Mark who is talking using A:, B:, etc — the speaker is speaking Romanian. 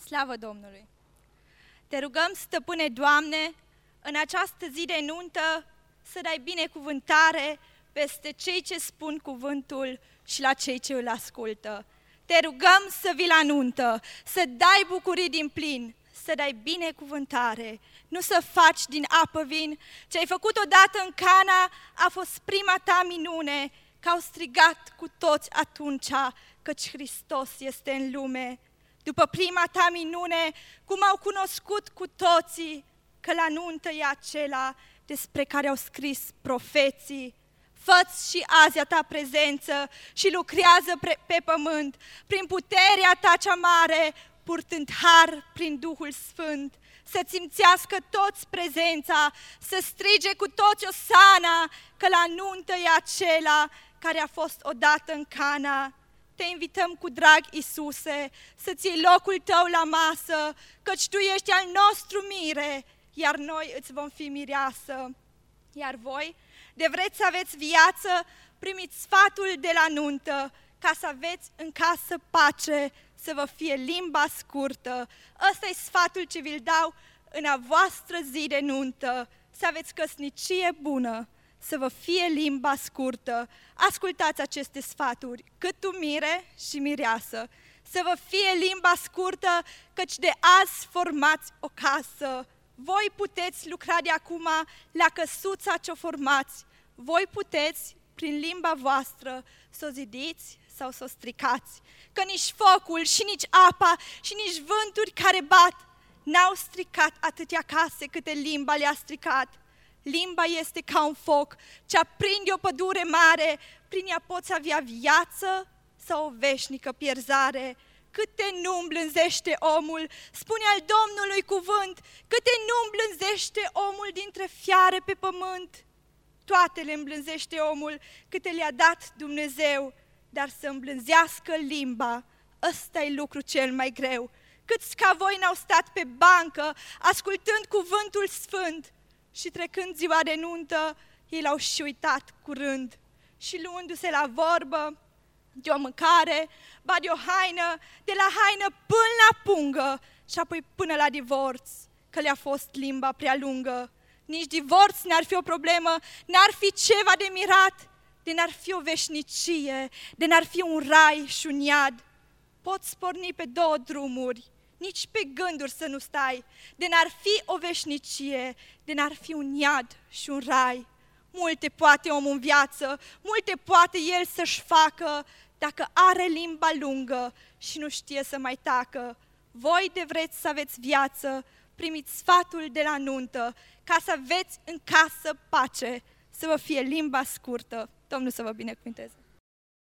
A: Slavă Domnului! Te rugăm, Stăpâne Doamne, în această zi de nuntă să dai binecuvântare peste cei ce spun cuvântul și la cei ce îl ascultă. Te rugăm să vii la nuntă, să dai bucurii din plin, să dai binecuvântare, nu să faci din apă vin. Ce ai făcut odată în Cana a fost prima ta minune, că au strigat cu toți atunci, căci Hristos este în lume. După prima ta minune, cum au cunoscut cu toții că la nuntă e acela despre care au scris profeții. Fă-ți și azi a ta prezență și lucrează pe pământ, prin puterea ta cea mare, purtând har prin Duhul Sfânt, să simțească toți prezența, să strige cu toți Osana, că la nuntă e acela care a fost odată în Cana. Te invităm cu drag, Iisuse, să-ți iei locul tău la masă, căci tu ești al nostru mire, iar noi îți vom fi mireasă. Iar voi, de vreți să aveți viață, primiți sfatul de la nuntă, ca să aveți în casă pace, să vă fie limba scurtă. Ăsta e sfatul ce vi-l dau în a voastră zi de nuntă, să aveți căsnicie bună, să vă fie limba scurtă. Ascultați aceste sfaturi, cât tu mire și mireasă, să vă fie limba scurtă, căci de azi formați o casă. Voi puteți lucra de acum la căsuța ce-o formați. Voi puteți, prin limba voastră, să o zidiți sau să o stricați. Că nici focul și nici apa și nici vânturi care bat n-au stricat atâtea case câte limba le-a stricat. Limba este ca un foc ce aprinde o pădure mare, prin ea poți avea viață sau o veșnică pierzare. Câte nu îmblânzește omul, spune al Domnului cuvânt, câte nu îmblânzește omul dintre fiare pe pământ. Toate le îmblânzește omul câte le-a dat Dumnezeu, dar să îmblânzească limba, ăsta e lucru cel mai greu. Câți ca voi n-au stat pe bancă, ascultând cuvântul sfânt, și trecând ziua de nuntă, ei l-au și uitat curând. Și luându-se la vorbă, de o mâncare, ba de o haină, de la haină până la pungă și apoi până la divorț, că le-a fost limba prea lungă. Nici divorț n-ar fi o problemă, n-ar fi ceva de mirat, de n-ar fi o veșnicie, de n-ar fi un rai și un iad. Poți porni pe două drumuri, nici pe gânduri să nu stai, de n-ar fi o veșnicie, de n-ar fi un iad și un rai. Multe poate omul în viață, multe poate el să-și facă, dacă are limba lungă și nu știe să mai tacă. Voi de vreți să aveți viață, primiți sfatul de la nuntă, ca să aveți în casă pace, să vă fie limba scurtă. Domnul să vă binecuvânteze!